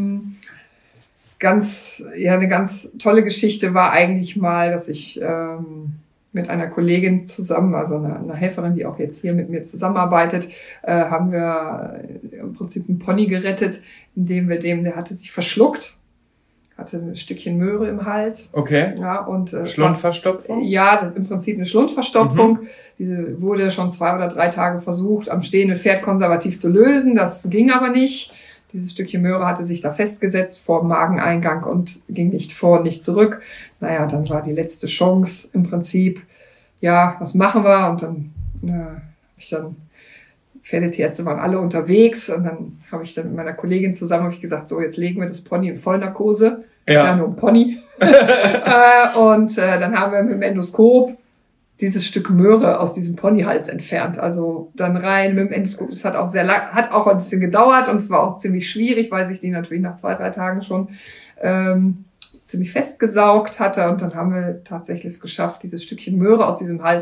Eine ganz tolle Geschichte war eigentlich mal, dass ich mit einer Kollegin zusammen, also einer Helferin, die auch jetzt hier mit mir zusammenarbeitet, haben wir im Prinzip einen Pony gerettet, indem wir der hatte sich verschluckt. Hatte ein Stückchen Möhre im Hals. Okay. Ja, und Schlundverstopfung? Ja, das ist im Prinzip eine Schlundverstopfung. Diese wurde schon 2 oder 3 Tage versucht, am stehenden Pferd konservativ zu lösen. Das ging aber nicht. Dieses Stückchen Möhre hatte sich da festgesetzt vor dem Mageneingang und ging nicht vor und nicht zurück. Naja, dann war die letzte Chance im Prinzip, ja, was machen wir? Und dann Pferdetierärzte waren alle unterwegs und dann habe ich dann mit meiner Kollegin zusammen gesagt, so, jetzt legen wir das Pony in Vollnarkose. Ist ja nur ein Pony. Und dann haben wir mit dem Endoskop dieses Stück Möhre aus diesem Ponyhals entfernt. Also dann rein mit dem Endoskop. Das hat auch ein bisschen gedauert und es war auch ziemlich schwierig, weil sich die natürlich nach 2-3 Tagen schon ziemlich festgesaugt hatte. Und dann haben wir tatsächlich es geschafft, dieses Stückchen Möhre aus diesem Hals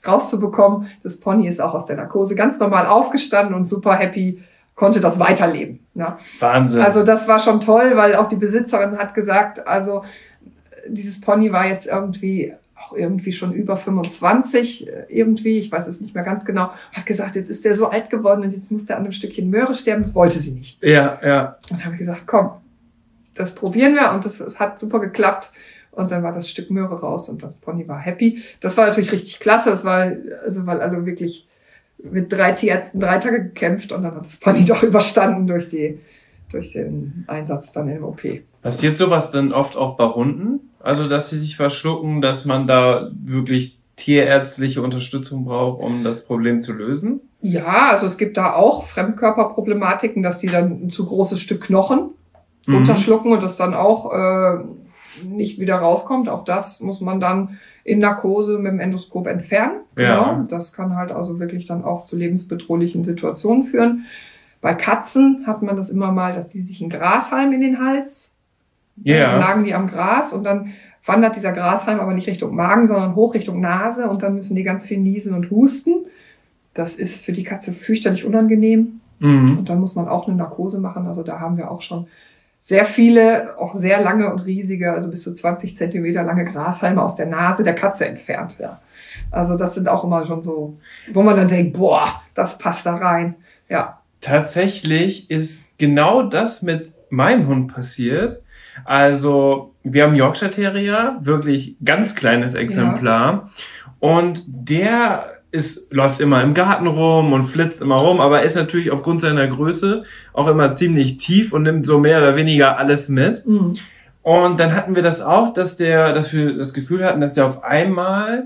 rauszubekommen. Das Pony ist auch aus der Narkose ganz normal aufgestanden und super happy, konnte das weiterleben. Ja. Wahnsinn. Also das war schon toll, weil auch die Besitzerin hat gesagt, also dieses Pony war jetzt irgendwie schon über 25 irgendwie, ich weiß es nicht mehr ganz genau, hat gesagt, jetzt ist der so alt geworden und jetzt muss der an einem Stückchen Möhre sterben, das wollte sie nicht. Ja. Und dann habe ich gesagt, komm, das probieren wir und das hat super geklappt und dann war das Stück Möhre raus und das Pony war happy. Das war natürlich richtig klasse, das war, also weil alle wirklich mit 3 Tierärzten 3 Tage gekämpft und dann hat das Pony doch überstanden durch den Einsatz dann im OP. Passiert sowas dann oft auch bei Hunden? Also, dass sie sich verschlucken, dass man da wirklich tierärztliche Unterstützung braucht, um das Problem zu lösen? Ja, also es gibt da auch Fremdkörperproblematiken, dass die dann ein zu großes Stück Knochen runterschlucken und das dann auch nicht wieder rauskommt. Auch das muss man dann in Narkose mit dem Endoskop entfernen. Ja. Genau. Das kann halt also wirklich dann auch zu lebensbedrohlichen Situationen führen. Bei Katzen hat man das immer mal, dass sie sich einen Grashalm in den Hals, dann lagen die am Gras und dann wandert dieser Grashalm aber nicht Richtung Magen, sondern hoch Richtung Nase und dann müssen die ganz viel niesen und husten. Das ist für die Katze fürchterlich unangenehm. Und dann muss man auch eine Narkose machen. Also da haben wir auch schon sehr viele, auch sehr lange und riesige, also bis zu 20 Zentimeter lange Grashalme aus der Nase der Katze entfernt. Ja. Also das sind auch immer schon so, wo man dann denkt, boah, das passt da rein. Ja. Tatsächlich ist genau das mit meinem Hund passiert. Also wir haben einen Yorkshire Terrier, wirklich ganz kleines Exemplar. Und der läuft immer im Garten rum und flitzt immer rum, aber ist natürlich aufgrund seiner Größe auch immer ziemlich tief und nimmt so mehr oder weniger alles mit. Und dann hatten wir das auch, dass wir das Gefühl hatten, dass der auf einmal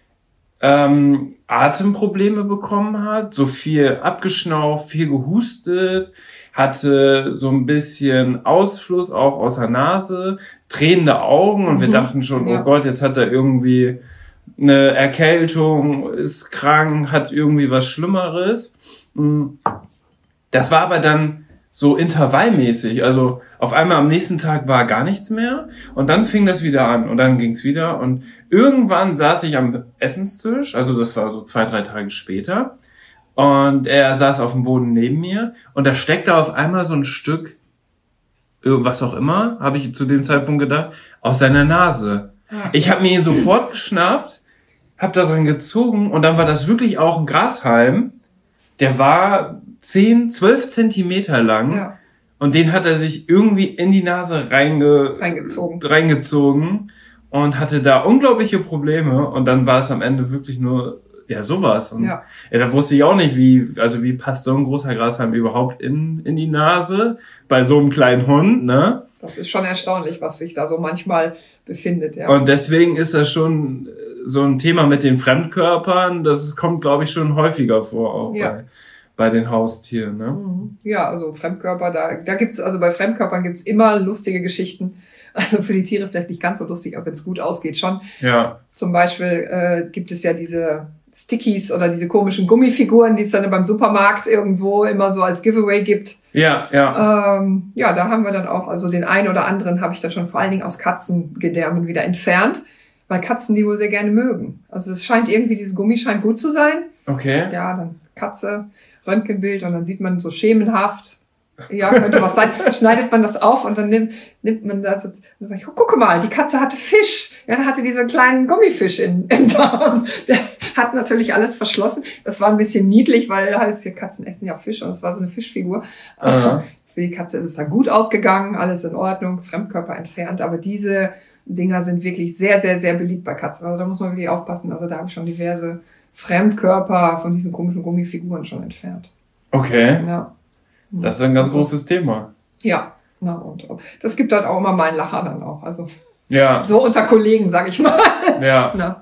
Atemprobleme bekommen hat, so viel abgeschnauft, viel gehustet, hatte so ein bisschen Ausfluss auch aus der Nase, tränende Augen und wir dachten schon, oh Gott, jetzt hat er irgendwie eine Erkältung, ist krank, hat irgendwie was Schlimmeres. Das war aber dann so intervallmäßig, also auf einmal am nächsten Tag war gar nichts mehr und dann fing das wieder an und dann ging's wieder und irgendwann saß ich am Essenstisch, also das war so 2-3 Tage später und er saß auf dem Boden neben mir und da steckte auf einmal so ein Stück, was auch immer, habe ich zu dem Zeitpunkt gedacht, aus seiner Nase. Ich habe mir ihn sofort geschnappt, habe daran gezogen und dann war das wirklich auch ein Grashalm, der war 10-12 Zentimeter lang. Ja. Und den hat er sich irgendwie in die Nase reingezogen und hatte da unglaubliche Probleme. Und dann war es am Ende wirklich nur, sowas. Und da wusste ich auch nicht, wie passt so ein großer Grashalm überhaupt in die Nase bei so einem kleinen Hund, ne? Das ist schon erstaunlich, was sich da so manchmal befindet, ja. Und deswegen ist das schon so ein Thema mit den Fremdkörpern. Das kommt, glaube ich, schon häufiger vor, auch bei den Haustieren, ne? Ja, also Fremdkörper, da gibt's, also bei Fremdkörpern gibt's immer lustige Geschichten. Also für die Tiere vielleicht nicht ganz so lustig, aber wenn es gut ausgeht, schon. Ja. Zum Beispiel gibt es ja diese Stickies oder diese komischen Gummifiguren, die es dann beim Supermarkt irgendwo immer so als Giveaway gibt. Ja. Da haben wir dann auch, also den einen oder anderen habe ich dann schon vor allen Dingen aus Katzengedärmen wieder entfernt, weil Katzen die wohl sehr gerne mögen. Also es scheint irgendwie, dieses Gummi scheint gut zu sein. Okay. Ja, dann Katze, Röntgenbild und dann sieht man so schemenhaft, könnte was sein, schneidet man das auf und dann nimmt man das und dann sag ich, guck mal, die Katze hatte Fisch. Ja, dann hatte diese kleinen Gummifisch im Darm. Der hat natürlich alles verschlossen. Das war ein bisschen niedlich, weil halt die Katzen essen ja Fisch und es war so eine Fischfigur. Für die Katze ist es dann gut ausgegangen, alles in Ordnung, Fremdkörper entfernt, aber diese Dinger sind wirklich sehr, sehr, sehr beliebt bei Katzen. Also da muss man wirklich aufpassen. Also da habe ich schon diverse Fremdkörper von diesen komischen Gummifiguren schon entfernt. Okay. Ja. Das ist ein ganz großes Thema. Ja. Und das gibt dann auch immer mal einen Lacher dann auch. Also so unter Kollegen, sag ich mal. Ja.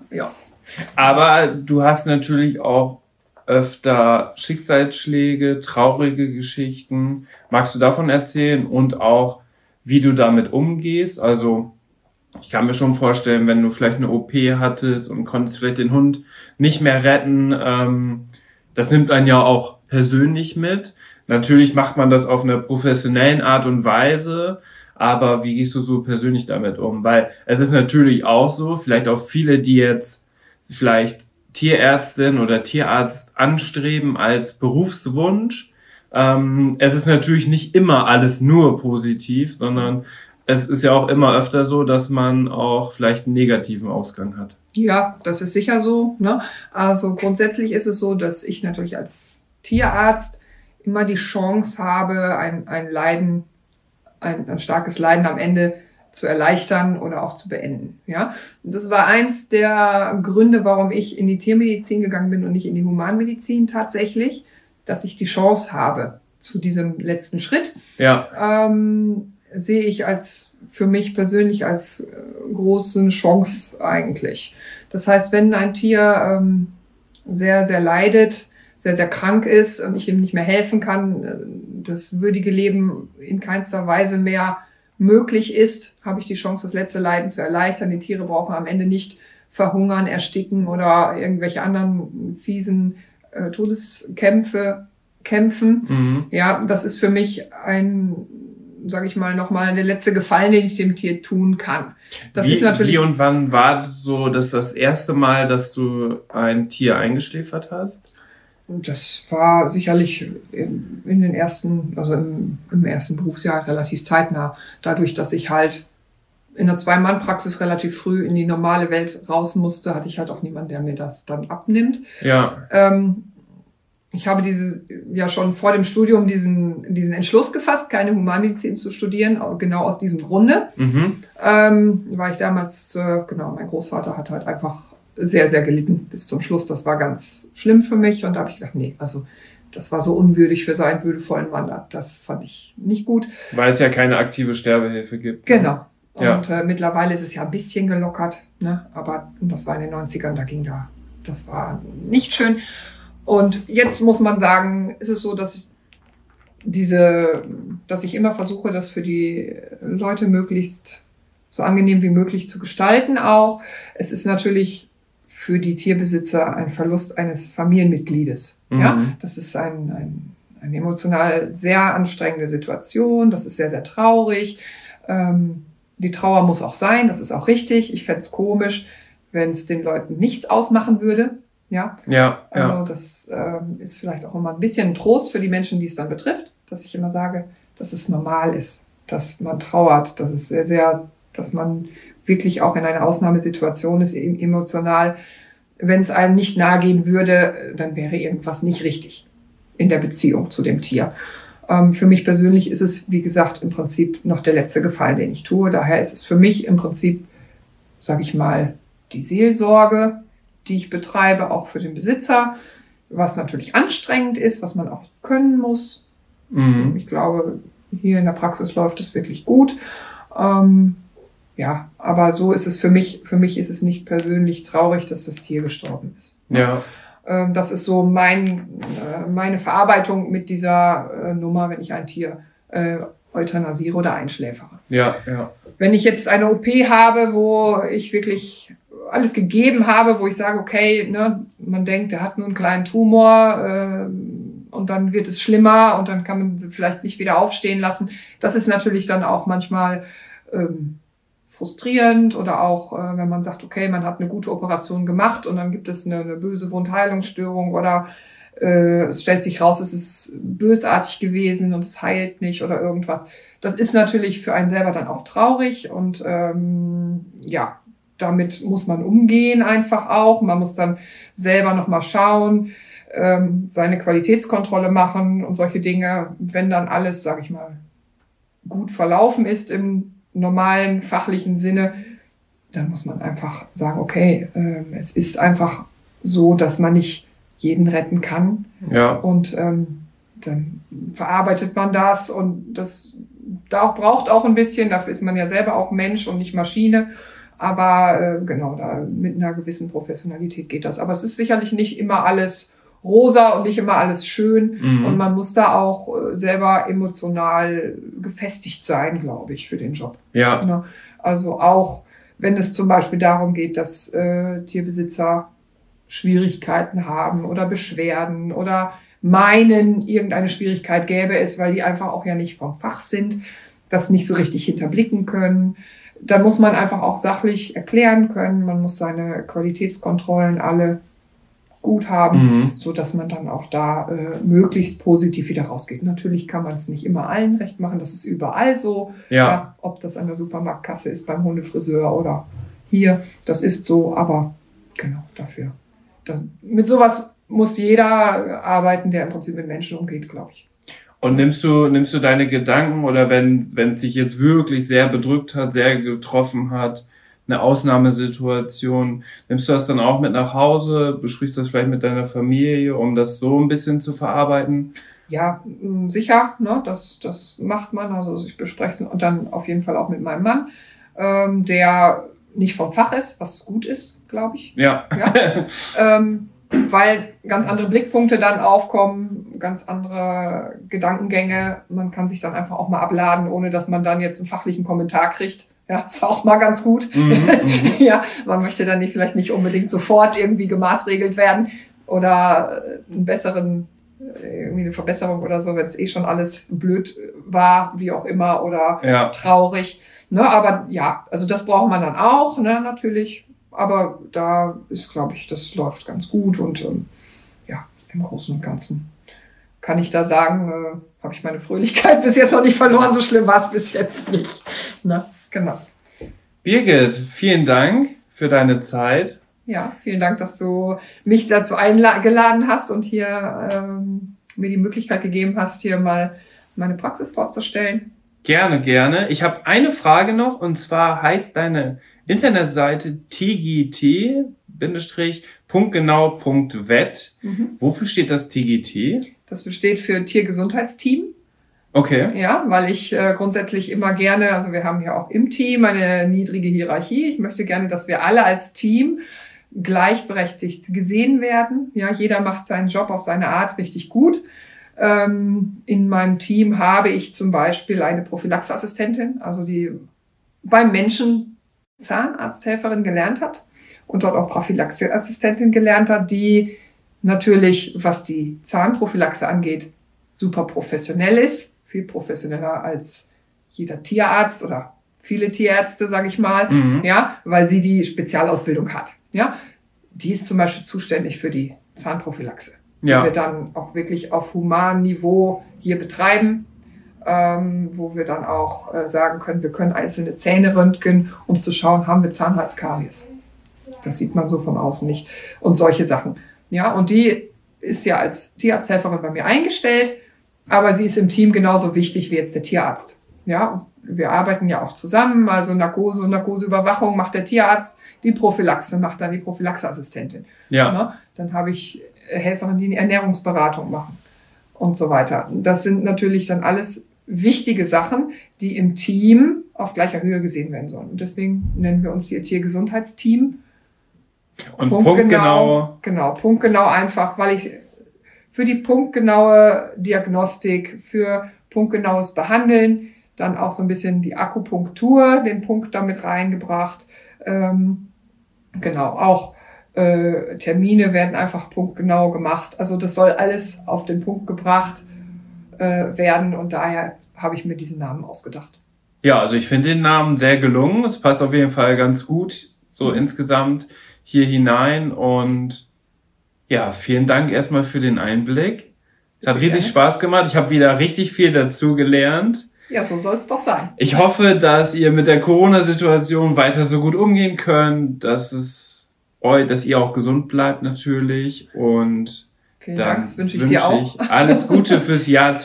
Aber du hast natürlich auch öfter Schicksalsschläge, traurige Geschichten. Magst du davon erzählen und auch, wie du damit umgehst? Also ich kann mir schon vorstellen, wenn du vielleicht eine OP hattest und konntest vielleicht den Hund nicht mehr retten, das nimmt einen ja auch persönlich mit. Natürlich macht man das auf einer professionellen Art und Weise, aber wie gehst du so persönlich damit um? Weil es ist natürlich auch so, vielleicht auch viele, die jetzt vielleicht Tierärztin oder Tierarzt anstreben als Berufswunsch. Es ist natürlich nicht immer alles nur positiv, sondern es ist ja auch immer öfter so, dass man auch vielleicht einen negativen Ausgang hat. Ja, das ist sicher so, ne? Also grundsätzlich ist es so, dass ich natürlich als Tierarzt immer die Chance habe, ein starkes Leiden am Ende zu erleichtern oder auch zu beenden. Ja, und das war eins der Gründe, warum ich in die Tiermedizin gegangen bin und nicht in die Humanmedizin tatsächlich, dass ich die Chance habe zu diesem letzten Schritt. Ja. Sehe ich für mich persönlich als große Chance eigentlich. Das heißt, wenn ein Tier sehr, sehr leidet, sehr, sehr krank ist und ich ihm nicht mehr helfen kann, das würdige Leben in keinster Weise mehr möglich ist, habe ich die Chance, das letzte Leiden zu erleichtern. Die Tiere brauchen am Ende nicht verhungern, ersticken oder irgendwelche anderen fiesen Todeskämpfe kämpfen. Mhm. Ja, das ist für mich sage ich mal, nochmal der letzte Gefallen, den ich dem Tier tun kann. Das ist natürlich. Wie und wann war so das erste Mal, dass du ein Tier eingeschläfert hast? Das war sicherlich in den ersten, also im ersten Berufsjahr relativ zeitnah. Dadurch, dass ich halt in der Zwei-Mann-Praxis relativ früh in die normale Welt raus musste, hatte ich halt auch niemanden, der mir das dann abnimmt. Ja. Ich habe schon vor dem Studium diesen Entschluss gefasst, keine Humanmedizin zu studieren, genau aus diesem Grunde. Mhm. Weil ich damals, mein Großvater hat halt einfach sehr, sehr gelitten bis zum Schluss. Das war ganz schlimm für mich und da habe ich gedacht, nee, also das war so unwürdig für seinen würdevollen Mann. Das fand ich nicht gut. Weil es ja keine aktive Sterbehilfe gibt. Genau. Ja. Und mittlerweile ist es ja ein bisschen gelockert, ne? Aber das war in den 90ern, das war nicht schön. Und jetzt muss man sagen, ist es so, dass ich immer versuche, das für die Leute möglichst so angenehm wie möglich zu gestalten auch. Es ist natürlich für die Tierbesitzer ein Verlust eines Familienmitgliedes. Mhm. Ja? Das ist eine emotional sehr anstrengende Situation. Das ist sehr, sehr traurig. Die Trauer muss auch sein. Das ist auch richtig. Ich fände es komisch, wenn es den Leuten nichts ausmachen würde. Ja. Also das ist vielleicht auch immer ein bisschen ein Trost für die Menschen, die es dann betrifft, dass ich immer sage, dass es normal ist, dass man trauert, dass es sehr, sehr, dass man wirklich auch in einer Ausnahmesituation ist, eben emotional. Wenn es einem nicht nahe gehen würde, dann wäre irgendwas nicht richtig in der Beziehung zu dem Tier. Für mich persönlich ist es, wie gesagt, im Prinzip noch der letzte Gefallen, den ich tue. Daher ist es für mich im Prinzip, sage ich mal, die Seelsorge, die ich betreibe, auch für den Besitzer, was natürlich anstrengend ist, was man auch können muss. Mhm. Ich glaube, hier in der Praxis läuft es wirklich gut. Aber so ist es für mich. Für mich ist es nicht persönlich traurig, dass das Tier gestorben ist. Ja. Das ist so meine Verarbeitung mit dieser Nummer, wenn ich ein Tier euthanasiere oder einschläfere. Ja. Wenn ich jetzt eine OP habe, wo ich wirklich alles gegeben habe, wo ich sage, okay, ne, man denkt, der hat nur einen kleinen Tumor und dann wird es schlimmer und dann kann man sie vielleicht nicht wieder aufstehen lassen. Das ist natürlich dann auch manchmal frustrierend oder auch, wenn man sagt, okay, man hat eine gute Operation gemacht und dann gibt es eine böse Wundheilungsstörung oder es stellt sich raus, es ist bösartig gewesen und es heilt nicht oder irgendwas. Das ist natürlich für einen selber dann auch traurig und damit muss man umgehen einfach auch. Man muss dann selber nochmal schauen, seine Qualitätskontrolle machen und solche Dinge. Wenn dann alles, sage ich mal, gut verlaufen ist im normalen fachlichen Sinne, dann muss man einfach sagen, okay, es ist einfach so, dass man nicht jeden retten kann. Ja. Und dann verarbeitet man das und das braucht auch ein bisschen, dafür ist man ja selber auch Mensch und nicht Maschine. Aber da mit einer gewissen Professionalität geht das. Aber es ist sicherlich nicht immer alles rosa und nicht immer alles schön. Mhm. Und man muss da auch selber emotional gefestigt sein, glaube ich, für den Job. Ja. Also auch, wenn es zum Beispiel darum geht, dass Tierbesitzer Schwierigkeiten haben oder Beschwerden oder meinen, irgendeine Schwierigkeit gäbe es, weil die einfach auch ja nicht vom Fach sind, das nicht so richtig hinterblicken können. Da muss man einfach auch sachlich erklären können. Man muss seine Qualitätskontrollen alle gut haben, so dass man dann auch da möglichst positiv wieder rausgeht. Natürlich kann man es nicht immer allen recht machen, das ist überall so. Ja, ob das an der Supermarktkasse ist, beim Hundefriseur oder hier, das ist so, aber genau dafür. Mit sowas muss jeder arbeiten, der im Prinzip mit Menschen umgeht, glaube ich. Und nimmst du deine Gedanken oder wenn es sich jetzt wirklich sehr bedrückt hat, sehr getroffen hat, eine Ausnahmesituation, nimmst du das dann auch mit nach Hause, besprichst das vielleicht mit deiner Familie, um das so ein bisschen zu verarbeiten? Ja, sicher, ne, das macht man, also ich bespreche es und dann auf jeden Fall auch mit meinem Mann, der nicht vom Fach ist, was gut ist, glaube ich. Ja. Weil ganz andere Blickpunkte dann aufkommen, ganz andere Gedankengänge. Man kann sich dann einfach auch mal abladen, ohne dass man dann jetzt einen fachlichen Kommentar kriegt. Ja, ist auch mal ganz gut. Ja, man möchte dann vielleicht nicht unbedingt sofort irgendwie gemaßregelt werden oder irgendwie eine Verbesserung oder so, wenn es eh schon alles blöd war, wie auch immer, oder traurig. Ne, aber ja, also das braucht man dann auch, ne, natürlich. Aber da ist, glaube ich, das läuft ganz gut und ja, im Großen und Ganzen kann ich da sagen, habe ich meine Fröhlichkeit bis jetzt noch nicht verloren. So schlimm war es bis jetzt nicht. Ne? Genau. Birgit, vielen Dank für deine Zeit. Ja, vielen Dank, dass du mich dazu eingeladen hast und hier mir die Möglichkeit gegeben hast, hier mal meine Praxis vorzustellen. Gerne, gerne. Ich habe eine Frage noch und zwar heißt deine Internetseite tgt-punktgenau.vet. Wofür steht das TGT? Das besteht für Tiergesundheitsteam. Okay. Ja, weil ich grundsätzlich immer gerne, also wir haben ja auch im Team eine niedrige Hierarchie. Ich möchte gerne, dass wir alle als Team gleichberechtigt gesehen werden. Ja, jeder macht seinen Job auf seine Art richtig gut. In meinem Team habe ich zum Beispiel eine Prophylaxeassistentin, also die beim Menschen Zahnarzthelferin gelernt hat und dort auch Prophylaxeassistentin gelernt hat, die natürlich, was die Zahnprophylaxe angeht, super professionell ist, viel professioneller als jeder Tierarzt oder viele Tierärzte, sage ich mal, ja, weil sie die Spezialausbildung hat. Ja, die ist zum Beispiel zuständig für die Zahnprophylaxe, die wir dann auch wirklich auf humanem Niveau hier betreiben. Wo wir dann auch sagen können, wir können einzelne Zähne röntgen, um zu schauen, haben wir Zahnhalskaries. Das sieht man so von außen nicht. Und solche Sachen. Ja, und die ist ja als Tierarzthelferin bei mir eingestellt, aber sie ist im Team genauso wichtig wie jetzt der Tierarzt. Ja, wir arbeiten ja auch zusammen, also Narkose und Narkoseüberwachung macht der Tierarzt, die Prophylaxe macht dann die Prophylaxeassistentin. Ja, dann habe ich Helferinnen, die eine Ernährungsberatung machen und so weiter. Das sind natürlich dann alles wichtige Sachen, die im Team auf gleicher Höhe gesehen werden sollen. Und deswegen nennen wir uns hier Tiergesundheitsteam. Und punktgenau. Genau, punktgenau einfach, weil ich für die punktgenaue Diagnostik, für punktgenaues Behandeln, dann auch so ein bisschen die Akupunktur, den Punkt damit reingebracht. Genau, auch Termine werden einfach punktgenau gemacht. Also das soll alles auf den Punkt gebracht werden und daher habe ich mir diesen Namen ausgedacht. Ja, also ich finde den Namen sehr gelungen. Es passt auf jeden Fall ganz gut so insgesamt hier hinein und ja, vielen Dank erstmal für den Einblick. Es hat riesig Spaß gemacht. Ich habe wieder richtig viel dazu gelernt. Ja, so soll es doch sein. Ich hoffe, dass ihr mit der Corona-Situation weiter so gut umgehen könnt, dass ihr auch gesund bleibt natürlich und vielen Dank, das wünsche ich dir auch. Alles Gute fürs Jahr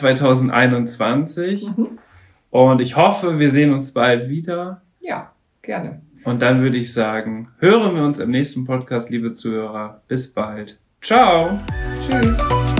2021. Und ich hoffe, wir sehen uns bald wieder. Ja, gerne. Und dann würde ich sagen, hören wir uns im nächsten Podcast, liebe Zuhörer. Bis bald. Ciao. Tschüss.